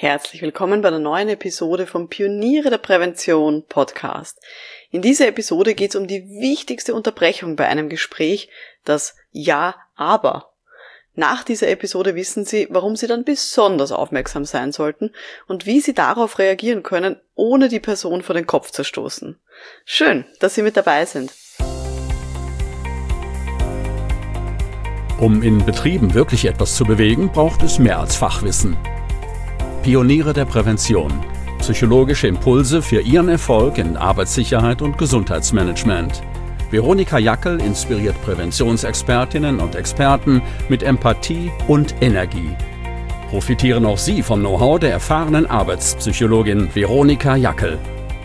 Herzlich willkommen bei einer neuen Episode vom Pioniere der Prävention Podcast. In dieser Episode geht es um die wichtigste Unterbrechung bei einem Gespräch, das Ja, aber. Nach dieser Episode wissen Sie, warum Sie dann besonders aufmerksam sein sollten und wie Sie darauf reagieren können, ohne die Person vor den Kopf zu stoßen. Schön, dass Sie mit dabei sind. Um in Betrieben wirklich etwas zu bewegen, braucht es mehr als Fachwissen. Pioniere der Prävention. Psychologische Impulse für Ihren Erfolg in Arbeitssicherheit und Gesundheitsmanagement. Veronika Jackel inspiriert Präventionsexpertinnen und Experten mit Empathie und Energie. Profitieren auch Sie vom Know-how der erfahrenen Arbeitspsychologin Veronika Jackel.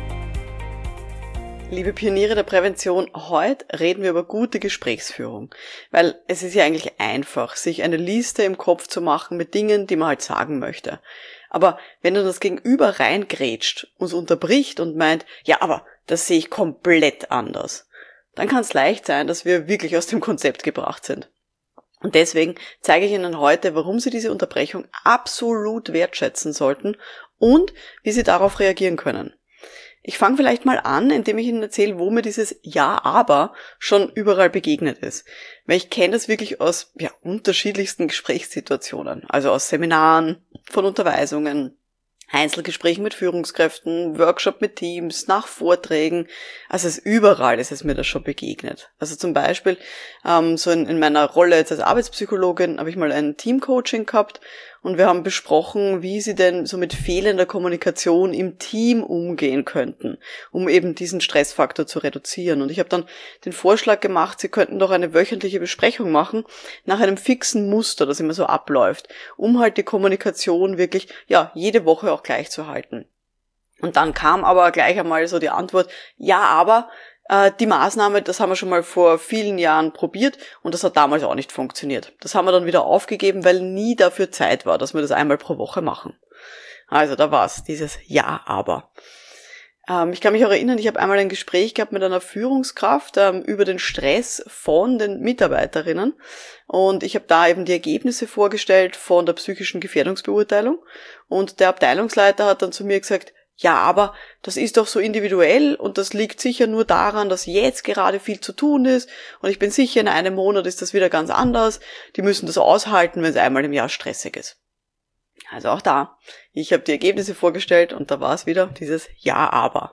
Liebe Pioniere der Prävention, heute reden wir über gute Gesprächsführung, weil es ist ja eigentlich einfach, sich eine Liste im Kopf zu machen mit Dingen, die man halt sagen möchte. Aber wenn dann das Gegenüber reingrätscht, uns unterbricht und meint, ja, aber das sehe ich komplett anders, dann kann es leicht sein, dass wir wirklich aus dem Konzept gebracht sind. Und deswegen zeige ich Ihnen heute, warum Sie diese Unterbrechung absolut wertschätzen sollten und wie Sie darauf reagieren können. Ich fange vielleicht mal an, indem ich Ihnen erzähle, wo mir dieses Ja, aber schon überall begegnet ist. Weil ich kenne das wirklich aus unterschiedlichsten Gesprächssituationen. Also aus Seminaren, von Unterweisungen, Einzelgesprächen mit Führungskräften, Workshop mit Teams, nach Vorträgen. Also überall ist es mir das schon begegnet. Also zum Beispiel so in meiner Rolle jetzt als Arbeitspsychologin habe ich mal ein Teamcoaching gehabt und wir haben besprochen, wie Sie denn so mit fehlender Kommunikation im Team umgehen könnten, um eben diesen Stressfaktor zu reduzieren. Und ich habe dann den Vorschlag gemacht, Sie könnten doch eine wöchentliche Besprechung machen, nach einem fixen Muster, das immer so abläuft, um halt die Kommunikation wirklich, jede Woche auch gleich zu halten. Und dann kam aber gleich einmal so die Antwort, ja, aber die Maßnahme, das haben wir schon mal vor vielen Jahren probiert und das hat damals auch nicht funktioniert. Das haben wir dann wieder aufgegeben, weil nie dafür Zeit war, dass wir das einmal pro Woche machen. Also da war's, dieses Ja, aber. Ich kann mich auch erinnern, ich habe einmal ein Gespräch gehabt mit einer Führungskraft über den Stress von den Mitarbeiterinnen und ich habe da eben die Ergebnisse vorgestellt von der psychischen Gefährdungsbeurteilung und der Abteilungsleiter hat dann zu mir gesagt, ja, aber das ist doch so individuell und das liegt sicher nur daran, dass jetzt gerade viel zu tun ist und ich bin sicher, in einem Monat ist das wieder ganz anders. Die müssen das aushalten, wenn es einmal im Jahr stressig ist. Also auch da, ich habe die Ergebnisse vorgestellt und da war es wieder dieses Ja, aber.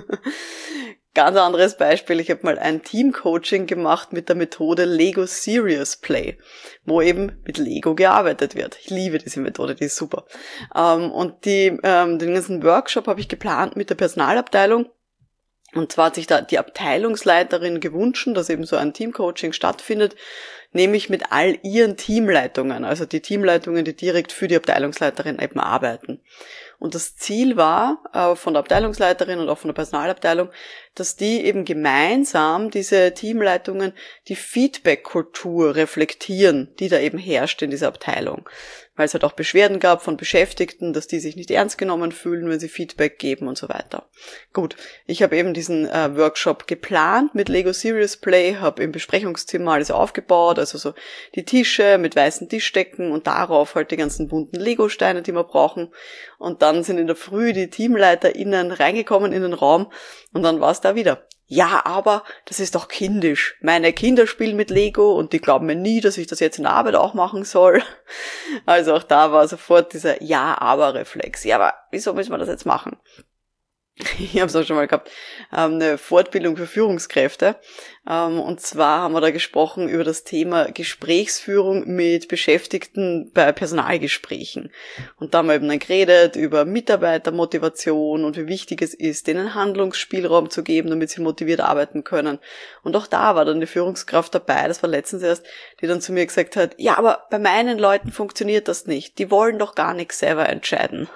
Ganz anderes Beispiel, ich habe mal ein Teamcoaching gemacht mit der Methode Lego Serious Play, wo eben mit Lego gearbeitet wird. Ich liebe diese Methode, die ist super. Und den ganzen Workshop habe ich geplant mit der Personalabteilung. Und zwar hat sich da die Abteilungsleiterin gewünscht, dass eben so ein Teamcoaching stattfindet, nämlich mit all ihren Teamleitungen, also die Teamleitungen, die direkt für die Abteilungsleiterin eben arbeiten. Und das Ziel war von der Abteilungsleiterin und auch von der Personalabteilung, dass die eben gemeinsam diese Teamleitungen die Feedback-Kultur reflektieren, die da eben herrscht in dieser Abteilung. Weil es halt auch Beschwerden gab von Beschäftigten, dass die sich nicht ernst genommen fühlen, wenn sie Feedback geben und so weiter. Gut, ich habe eben diesen Workshop geplant mit Lego Serious Play, habe im Besprechungszimmer alles aufgebaut, also so die Tische mit weißen Tischdecken und darauf halt die ganzen bunten Lego-Steine, die wir brauchen. Und dann sind in der Früh die TeamleiterInnen reingekommen in den Raum und dann war es da wieder. Ja, aber das ist doch kindisch. Meine Kinder spielen mit Lego und die glauben mir nie, dass ich das jetzt in der Arbeit auch machen soll. Also auch da war sofort dieser Ja-aber-Reflex. Ja, aber wieso müssen wir das jetzt machen? Ich habe es auch schon mal gehabt, eine Fortbildung für Führungskräfte. Und zwar haben wir da gesprochen über das Thema Gesprächsführung mit Beschäftigten bei Personalgesprächen. Und da haben wir eben dann geredet über Mitarbeitermotivation und wie wichtig es ist, denen Handlungsspielraum zu geben, damit sie motiviert arbeiten können. Und auch da war dann die Führungskraft dabei, das war letztens erst, die dann zu mir gesagt hat, ja, aber bei meinen Leuten funktioniert das nicht. Die wollen doch gar nichts selber entscheiden.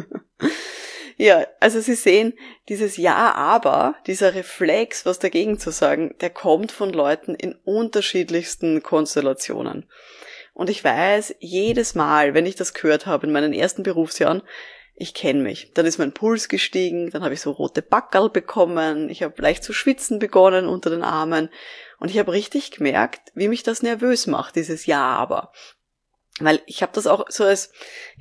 Ja, also Sie sehen, dieses Ja, aber, dieser Reflex, was dagegen zu sagen, der kommt von Leuten in unterschiedlichsten Konstellationen. Und ich weiß, jedes Mal, wenn ich das gehört habe in meinen ersten Berufsjahren, ich kenne mich. Dann ist mein Puls gestiegen, dann habe ich so rote Backerl bekommen, ich habe leicht zu schwitzen begonnen unter den Armen und ich habe richtig gemerkt, wie mich das nervös macht, dieses Ja, aber. Weil ich habe das auch so als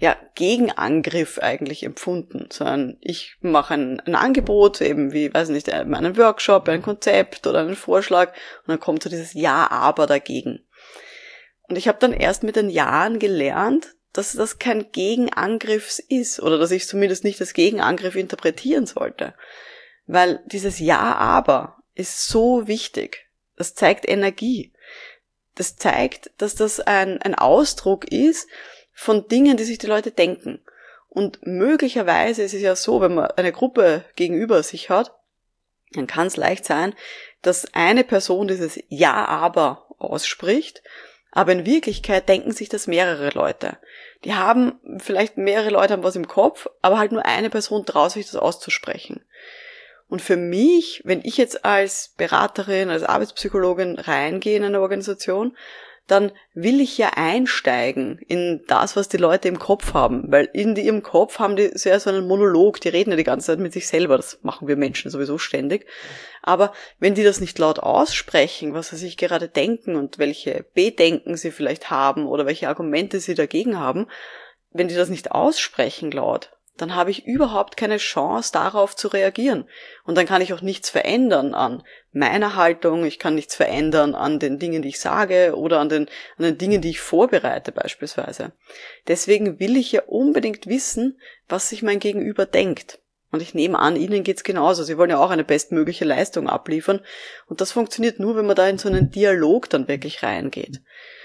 Gegenangriff eigentlich empfunden. Ich mache ein Angebot, eben wie, weiß nicht, einen Workshop, ein Konzept oder einen Vorschlag und dann kommt so dieses Ja, aber dagegen. Und ich habe dann erst mit den Jahren gelernt, dass das kein Gegenangriff ist oder dass ich zumindest nicht als Gegenangriff interpretieren sollte. Weil dieses Ja, aber ist so wichtig. Das zeigt Energie. Das zeigt, dass das ein Ausdruck ist von Dingen, die sich die Leute denken. Und möglicherweise ist es ja so, wenn man eine Gruppe gegenüber sich hat, dann kann es leicht sein, dass eine Person dieses Ja, aber ausspricht, aber in Wirklichkeit denken sich das mehrere Leute. Die haben, vielleicht mehrere Leute haben was im Kopf, aber halt nur eine Person traut sich das auszusprechen. Und für mich, wenn ich jetzt als Beraterin, als Arbeitspsychologin reingehe in eine Organisation, dann will ich ja einsteigen in das, was die Leute im Kopf haben. Weil in ihrem Kopf haben die sehr so einen Monolog, die reden ja die ganze Zeit mit sich selber, das machen wir Menschen sowieso ständig. Aber wenn die das nicht laut aussprechen, was sie sich gerade denken und welche Bedenken sie vielleicht haben oder welche Argumente sie dagegen haben, wenn die das nicht aussprechen laut, dann habe ich überhaupt keine Chance, darauf zu reagieren. Und dann kann ich auch nichts verändern an meiner Haltung, ich kann nichts verändern an den Dingen, die ich sage oder an den Dingen, die ich vorbereite beispielsweise. Deswegen will ich ja unbedingt wissen, was sich mein Gegenüber denkt. Und ich nehme an, Ihnen geht's genauso. Sie wollen ja auch eine bestmögliche Leistung abliefern. Und das funktioniert nur, wenn man da in so einen Dialog dann wirklich reingeht.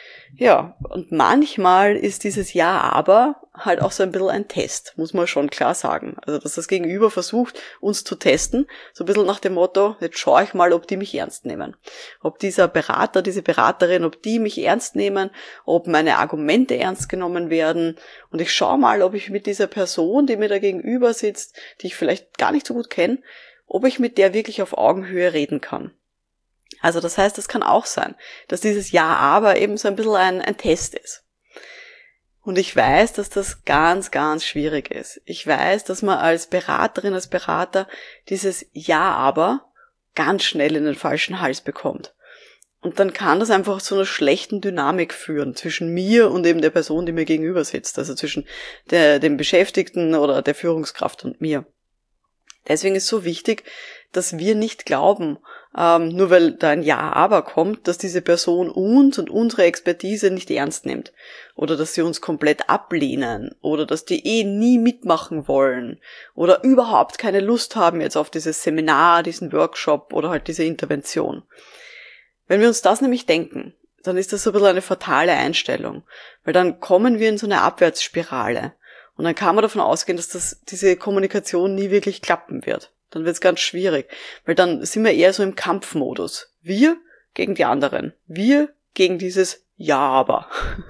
Ja, und manchmal ist dieses Ja, aber halt auch so ein bisschen ein Test, muss man schon klar sagen. Also, dass das Gegenüber versucht, uns zu testen, so ein bisschen nach dem Motto, jetzt schaue ich mal, ob die mich ernst nehmen. Ob dieser Berater, diese Beraterin, ob die mich ernst nehmen, ob meine Argumente ernst genommen werden. Und ich schaue mal, ob ich mit dieser Person, die mir da gegenüber sitzt, die ich vielleicht gar nicht so gut kenne, ob ich mit der wirklich auf Augenhöhe reden kann. Also das heißt, es kann auch sein, dass dieses Ja, aber eben so ein bisschen ein Test ist. Und ich weiß, dass das ganz, ganz schwierig ist. Ich weiß, dass man als Beraterin, als Berater dieses Ja, aber ganz schnell in den falschen Hals bekommt. Und dann kann das einfach zu einer schlechten Dynamik führen zwischen mir und eben der Person, die mir gegenüber sitzt. Also zwischen dem Beschäftigten oder der Führungskraft und mir. Deswegen ist so wichtig, dass wir nicht glauben, nur weil da ein Ja, aber kommt, dass diese Person uns und unsere Expertise nicht ernst nimmt. Oder dass sie uns komplett ablehnen. Oder dass die nie mitmachen wollen. Oder überhaupt keine Lust haben jetzt auf dieses Seminar, diesen Workshop oder halt diese Intervention. Wenn wir uns das nämlich denken, dann ist das so ein bisschen eine fatale Einstellung. Weil dann kommen wir in so eine Abwärtsspirale. Und dann kann man davon ausgehen, dass diese Kommunikation nie wirklich klappen wird. Dann wird es ganz schwierig, weil dann sind wir eher so im Kampfmodus. Wir gegen die anderen. Wir gegen dieses Ja, aber.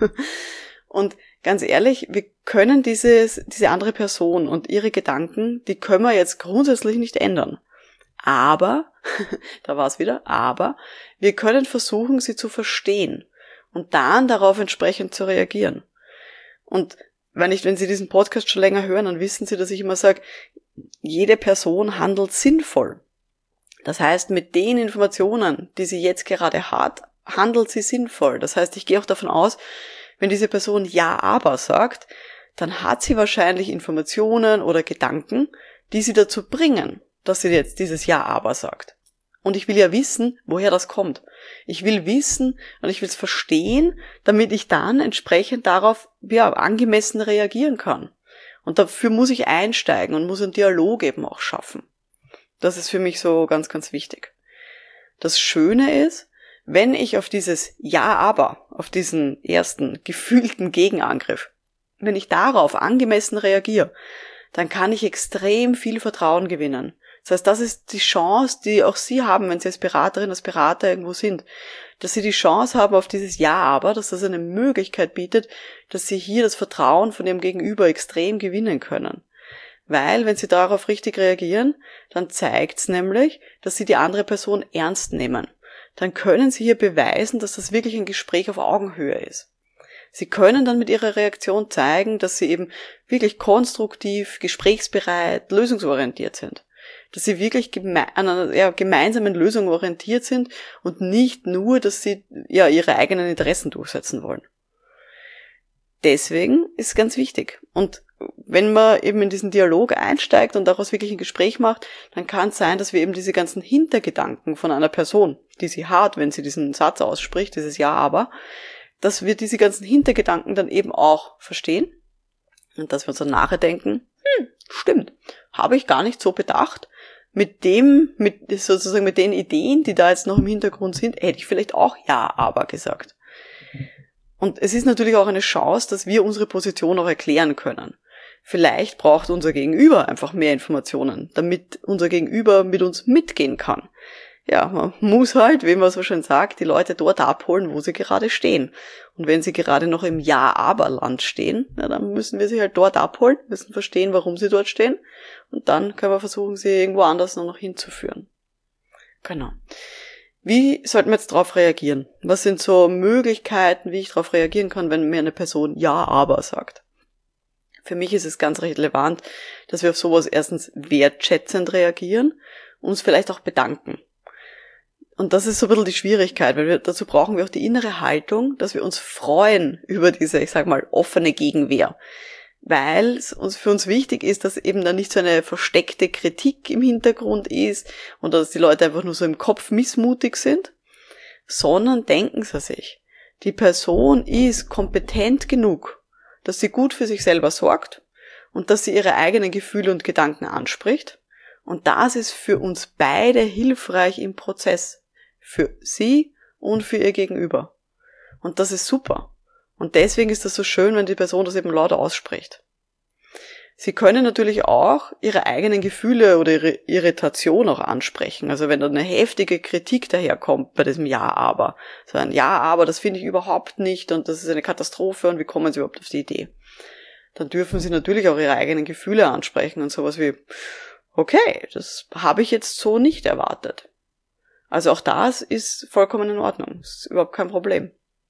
Und ganz ehrlich, wir können diese andere Person und ihre Gedanken, die können wir jetzt grundsätzlich nicht ändern. Aber, da war es wieder, aber wir können versuchen, sie zu verstehen und dann darauf entsprechend zu reagieren. Und wenn Sie diesen Podcast schon länger hören, dann wissen Sie, dass ich immer sage, jede Person handelt sinnvoll. Das heißt, mit den Informationen, die sie jetzt gerade hat, handelt sie sinnvoll. Das heißt, ich gehe auch davon aus, wenn diese Person Ja, aber sagt, dann hat sie wahrscheinlich Informationen oder Gedanken, die sie dazu bringen, dass sie jetzt dieses Ja, aber sagt. Und ich will ja wissen, woher das kommt. Ich will wissen und ich will es verstehen, damit ich dann entsprechend darauf angemessen reagieren kann. Und dafür muss ich einsteigen und muss einen Dialog eben auch schaffen. Das ist für mich so ganz, ganz wichtig. Das Schöne ist, wenn ich auf dieses Ja, aber, auf diesen ersten gefühlten Gegenangriff, wenn ich darauf angemessen reagiere, dann kann ich extrem viel Vertrauen gewinnen. Das heißt, das ist die Chance, die auch Sie haben, wenn Sie als Beraterin, als Berater irgendwo sind, dass Sie die Chance haben auf dieses Ja, aber, dass das eine Möglichkeit bietet, dass Sie hier das Vertrauen von Ihrem Gegenüber extrem gewinnen können. Weil, wenn Sie darauf richtig reagieren, dann zeigt's nämlich, dass Sie die andere Person ernst nehmen. Dann können Sie hier beweisen, dass das wirklich ein Gespräch auf Augenhöhe ist. Sie können dann mit Ihrer Reaktion zeigen, dass Sie eben wirklich konstruktiv, gesprächsbereit, lösungsorientiert sind. Dass Sie wirklich an einer gemeinsamen Lösung orientiert sind und nicht nur, dass Sie Ihre eigenen Interessen durchsetzen wollen. deswegen ist es ganz wichtig. Und wenn man eben in diesen Dialog einsteigt und daraus wirklich ein Gespräch macht, dann kann es sein, dass wir eben diese ganzen Hintergedanken von einer Person, die sie hat, wenn sie diesen Satz ausspricht, dieses Ja, aber, dass wir diese ganzen Hintergedanken dann eben auch verstehen und dass wir uns dann nachher denken, stimmt, habe ich gar nicht so bedacht. Mit den Ideen, die da jetzt noch im Hintergrund sind, hätte ich vielleicht auch Ja, aber gesagt. Und es ist natürlich auch eine Chance, dass wir unsere Position auch erklären können. Vielleicht braucht unser Gegenüber einfach mehr Informationen, damit unser Gegenüber mit uns mitgehen kann. Ja, man muss halt, wie man so schön sagt, die Leute dort abholen, wo sie gerade stehen. Und wenn sie gerade noch im Ja-Aber-Land stehen, dann müssen wir sie halt dort abholen, müssen verstehen, warum sie dort stehen. Und dann können wir versuchen, sie irgendwo anders noch hinzuführen. Genau. Wie sollten wir jetzt darauf reagieren? Was sind so Möglichkeiten, wie ich darauf reagieren kann, wenn mir eine Person Ja, aber sagt? Für mich ist es ganz relevant, dass wir auf sowas erstens wertschätzend reagieren und uns vielleicht auch bedanken. Und das ist so ein bisschen die Schwierigkeit, weil dazu brauchen wir auch die innere Haltung, dass wir uns freuen über diese, ich sag mal, offene Gegenwehr. Weil es für uns wichtig ist, dass eben dann nicht so eine versteckte Kritik im Hintergrund ist und dass die Leute einfach nur so im Kopf missmutig sind, sondern denken sie sich, die Person ist kompetent genug, dass sie gut für sich selber sorgt und dass sie ihre eigenen Gefühle und Gedanken anspricht. Und das ist für uns beide hilfreich im Prozess. Für sie und für ihr Gegenüber. Und das ist super. Und deswegen ist das so schön, wenn die Person das eben laut ausspricht. Sie können natürlich auch ihre eigenen Gefühle oder ihre Irritation auch ansprechen. Also wenn da eine heftige Kritik daherkommt bei diesem Ja, aber. So ein Ja, aber, das finde ich überhaupt nicht und das ist eine Katastrophe und wie kommen Sie überhaupt auf die Idee? Dann dürfen Sie natürlich auch Ihre eigenen Gefühle ansprechen und sowas wie, okay, das habe ich jetzt so nicht erwartet. Also auch das ist vollkommen in Ordnung. Das ist überhaupt kein Problem.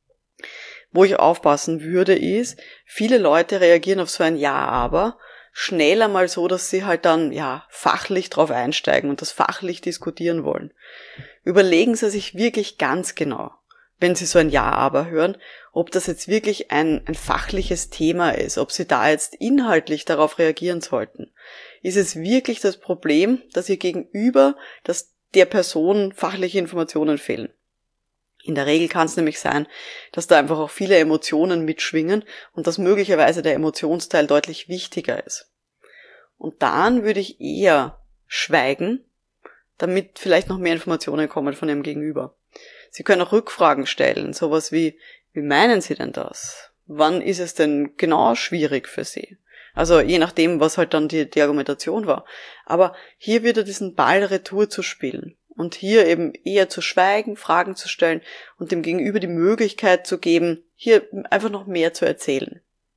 Wo ich aufpassen würde ist, viele Leute reagieren auf so ein Ja, aber schneller mal so, dass sie halt dann, fachlich drauf einsteigen und das fachlich diskutieren wollen. Überlegen Sie sich wirklich ganz genau, wenn Sie so ein Ja, aber hören, ob das jetzt wirklich ein fachliches Thema ist, ob Sie da jetzt inhaltlich darauf reagieren sollten. Ist es wirklich das Problem, dass Ihr Gegenüber, dass der Person fachliche Informationen fehlen? In der Regel kann es nämlich sein, dass da einfach auch viele Emotionen mitschwingen und dass möglicherweise der Emotionsteil deutlich wichtiger ist. Und dann würde ich eher schweigen, damit vielleicht noch mehr Informationen kommen von Ihrem Gegenüber. Sie können auch Rückfragen stellen, sowas wie meinen Sie denn das? Wann ist es denn genau schwierig für Sie? Also je nachdem, was halt dann die Argumentation war. Aber hier wieder diesen Ball retour zu spielen. Und hier eben eher zu schweigen, Fragen zu stellen und dem Gegenüber die Möglichkeit zu geben, hier einfach noch mehr zu erzählen.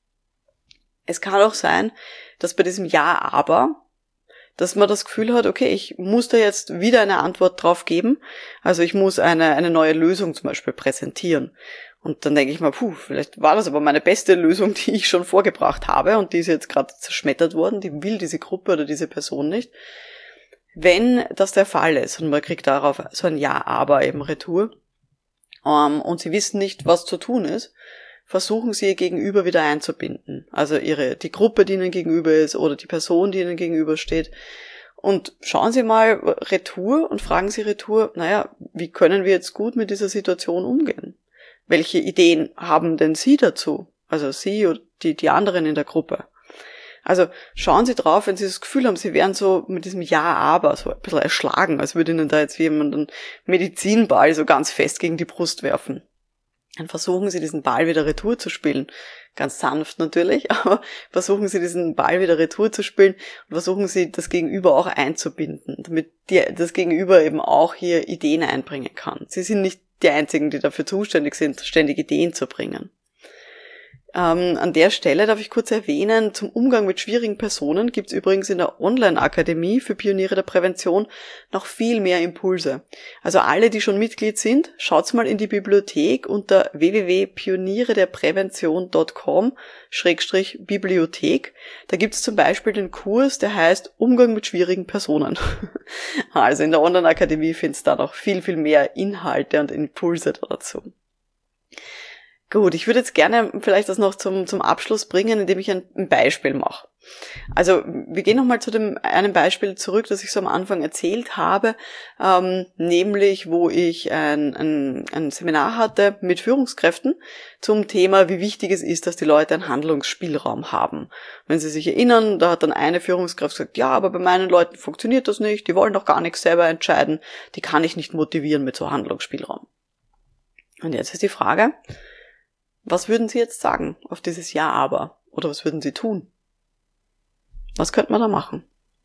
Es kann auch sein, dass bei diesem Ja, aber, dass man das Gefühl hat, okay, ich muss da jetzt wieder eine Antwort drauf geben. Also ich muss eine neue Lösung zum Beispiel präsentieren. Und dann denke ich mal, vielleicht war das aber meine beste Lösung, die ich schon vorgebracht habe und die ist jetzt gerade zerschmettert worden, die will diese Gruppe oder diese Person nicht. Wenn das der Fall ist und man kriegt darauf so ein Ja, aber eben retour und Sie wissen nicht, was zu tun ist, versuchen Sie Ihr Gegenüber wieder einzubinden. Also die Gruppe, die Ihnen gegenüber ist oder die Person, die Ihnen gegenüber steht. Und schauen Sie mal retour und fragen Sie retour, wie können wir jetzt gut mit dieser Situation umgehen? Welche Ideen haben denn Sie dazu? Also Sie oder die anderen in der Gruppe. Also schauen Sie drauf, wenn Sie das Gefühl haben, Sie wären so mit diesem Ja, aber so ein bisschen erschlagen, als würde Ihnen da jetzt jemand einen Medizinball so ganz fest gegen die Brust werfen. Dann versuchen Sie diesen Ball wieder retour zu spielen. Ganz sanft natürlich, aber versuchen Sie diesen Ball wieder retour zu spielen und versuchen Sie das Gegenüber auch einzubinden, damit das Gegenüber eben auch hier Ideen einbringen kann. Sie sind nicht die Einzigen, die dafür zuständig sind, ständig Ideen zu bringen. An der Stelle darf ich kurz erwähnen, zum Umgang mit schwierigen Personen gibt es übrigens in der Online-Akademie für Pioniere der Prävention noch viel mehr Impulse. Also alle, die schon Mitglied sind, schaut's mal in die Bibliothek unter www.pionierederprävention.com/Bibliothek. Da gibt's zum Beispiel den Kurs, der heißt Umgang mit schwierigen Personen. Also in der Online-Akademie findest du da noch viel, viel mehr Inhalte und Impulse dazu. Gut, ich würde jetzt gerne vielleicht das noch zum Abschluss bringen, indem ich ein Beispiel mache. Also wir gehen nochmal zu einem Beispiel zurück, das ich so am Anfang erzählt habe, nämlich wo ich ein Seminar hatte mit Führungskräften zum Thema, wie wichtig es ist, dass die Leute einen Handlungsspielraum haben. Wenn Sie sich erinnern, da hat dann eine Führungskraft gesagt, ja, aber bei meinen Leuten funktioniert das nicht, die wollen doch gar nichts selber entscheiden, die kann ich nicht motivieren mit so Handlungsspielraum. Und jetzt ist die Frage, was würden Sie jetzt sagen auf dieses Ja, aber? Oder was würden Sie tun? Was könnte man da machen?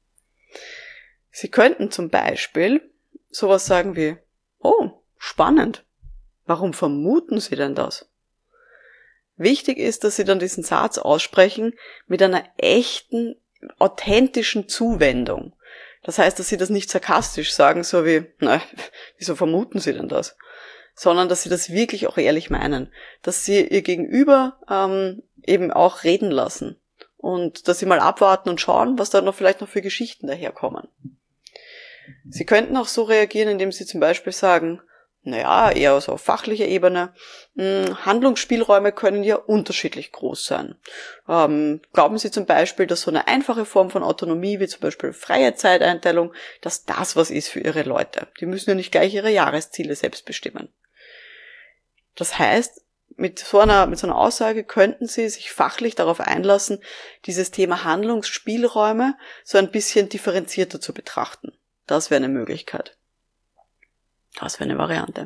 Sie könnten zum Beispiel sowas sagen wie, oh, spannend. Warum vermuten Sie denn das? Wichtig ist, dass Sie dann diesen Satz aussprechen mit einer echten, authentischen Zuwendung. Das heißt, dass Sie das nicht sarkastisch sagen, so wie, wieso vermuten Sie denn das? Sondern dass Sie das wirklich auch ehrlich meinen, dass Sie Ihr Gegenüber eben auch reden lassen und dass Sie mal abwarten und schauen, was da vielleicht noch für Geschichten daherkommen. Sie könnten auch so reagieren, indem Sie zum Beispiel sagen, eher so auf fachlicher Ebene, Handlungsspielräume können ja unterschiedlich groß sein. Glauben Sie zum Beispiel, dass so eine einfache Form von Autonomie, wie zum Beispiel freie Zeiteinteilung, dass das was ist für Ihre Leute? Die müssen ja nicht gleich ihre Jahresziele selbst bestimmen. Das heißt, mit so einer Aussage könnten Sie sich fachlich darauf einlassen, dieses Thema Handlungsspielräume so ein bisschen differenzierter zu betrachten. Das wäre eine Möglichkeit. Das wäre eine Variante.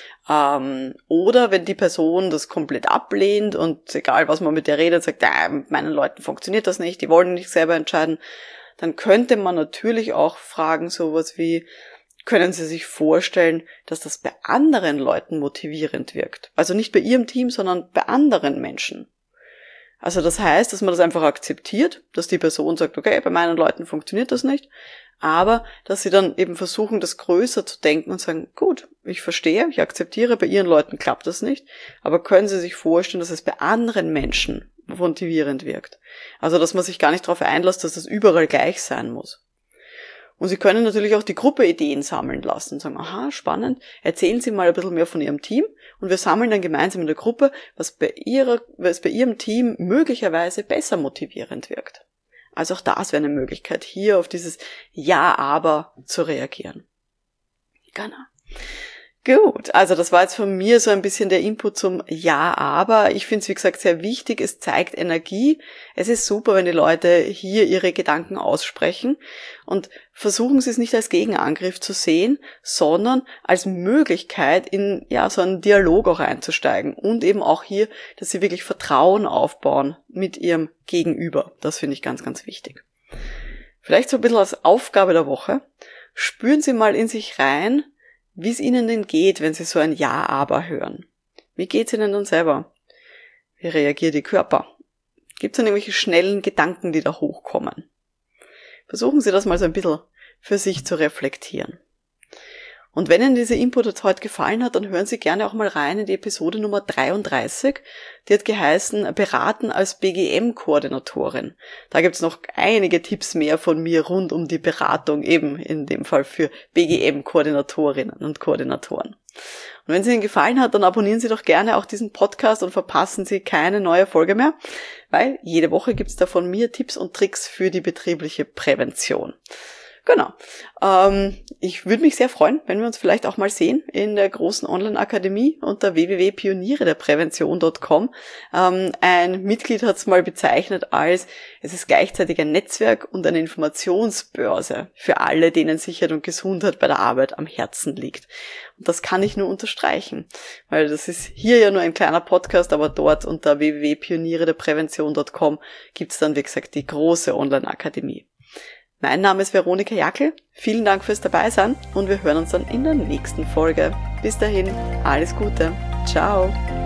Oder wenn die Person das komplett ablehnt und egal was man mit der redet, sagt, mit meinen Leuten funktioniert das nicht, die wollen nicht selber entscheiden, dann könnte man natürlich auch fragen sowas wie, können Sie sich vorstellen, dass das bei anderen Leuten motivierend wirkt? Also nicht bei Ihrem Team, sondern bei anderen Menschen. Also das heißt, dass man das einfach akzeptiert, dass die Person sagt, okay, bei meinen Leuten funktioniert das nicht, aber dass sie dann eben versuchen, das größer zu denken und sagen, gut, ich verstehe, ich akzeptiere, bei Ihren Leuten klappt das nicht, aber können Sie sich vorstellen, dass es bei anderen Menschen motivierend wirkt? Also dass man sich gar nicht darauf einlässt, dass das überall gleich sein muss. Und Sie können natürlich auch die Gruppe Ideen sammeln lassen und sagen, aha, spannend, erzählen Sie mal ein bisschen mehr von Ihrem Team und wir sammeln dann gemeinsam in der Gruppe, was bei Ihrem Team möglicherweise besser motivierend wirkt. Also auch das wäre eine Möglichkeit, hier auf dieses Ja, aber zu reagieren. Genau. Gut, also das war jetzt von mir so ein bisschen der Input zum Ja, aber. Ich finde es, wie gesagt, sehr wichtig. Es zeigt Energie. Es ist super, wenn die Leute hier ihre Gedanken aussprechen und versuchen Sie es nicht als Gegenangriff zu sehen, sondern als Möglichkeit, in so einen Dialog auch einzusteigen und eben auch hier, dass Sie wirklich Vertrauen aufbauen mit Ihrem Gegenüber. Das finde ich ganz, ganz wichtig. Vielleicht so ein bisschen als Aufgabe der Woche. Spüren Sie mal in sich rein, wie es Ihnen denn geht, wenn Sie so ein Ja, aber hören. Wie geht's Ihnen dann selber? Wie reagiert Ihr Körper? Gibt es denn irgendwelche schnellen Gedanken, die da hochkommen? Versuchen Sie das mal so ein bisschen für sich zu reflektieren. Und wenn Ihnen dieser Input jetzt heute gefallen hat, dann hören Sie gerne auch mal rein in die Episode Nummer 33. Die hat geheißen, Beraten als BGM-Koordinatorin. Da gibt's noch einige Tipps mehr von mir rund um die Beratung, eben in dem Fall für BGM-Koordinatorinnen und Koordinatoren. Und wenn es Ihnen gefallen hat, dann abonnieren Sie doch gerne auch diesen Podcast und verpassen Sie keine neue Folge mehr, weil jede Woche gibt's da von mir Tipps und Tricks für die betriebliche Prävention. Genau. Ich würde mich sehr freuen, wenn wir uns vielleicht auch mal sehen in der großen Online-Akademie unter www.pionierederprävention.com. Ein Mitglied hat es mal bezeichnet als, es ist gleichzeitig ein Netzwerk und eine Informationsbörse für alle, denen Sicherheit und Gesundheit bei der Arbeit am Herzen liegt. Und das kann ich nur unterstreichen, weil das ist hier ja nur ein kleiner Podcast, aber dort unter www.pionierederprävention.com gibt es dann, wie gesagt, die große Online-Akademie. Mein Name ist Veronika Jackel. Vielen Dank fürs Dabeisein und wir hören uns dann in der nächsten Folge. Bis dahin, alles Gute. Ciao.